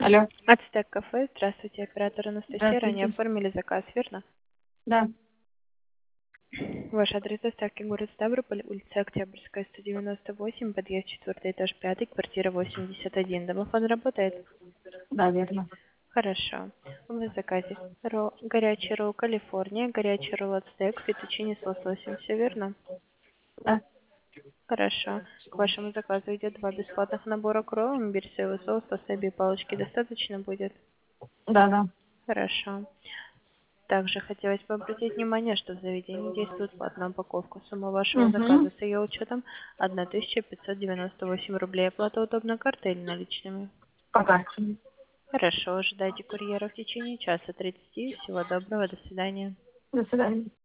Алло. Ацтек кафе. Здравствуйте, оператор Анастасия. Ранее Здравствуйте. оформили заказ, верно? Да. Ваш адрес доставки город Ставрополь, улица Октябрьская, 198, подъезд 4 этаж 5, квартира 81. Домофон работает? Да, верно. Хорошо. В заказе горячий ролл Калифорния, горячий ролл Ацтек, фетучини с лососем. Все верно? Да. Хорошо. К вашему заказу идет 2 бесплатных набора к роллам, имбирь, соевый соус, васаби и палочки. Достаточно будет? Да, да. Хорошо. Также хотелось бы обратить внимание, что в заведении действует платная упаковка. Сумма вашего Угу. заказа с ее учетом 1598 рублей. Оплата удобно картой или наличными? Пока. Хорошо, ожидайте курьера в течение часа 30. Всего доброго, до свидания. До свидания.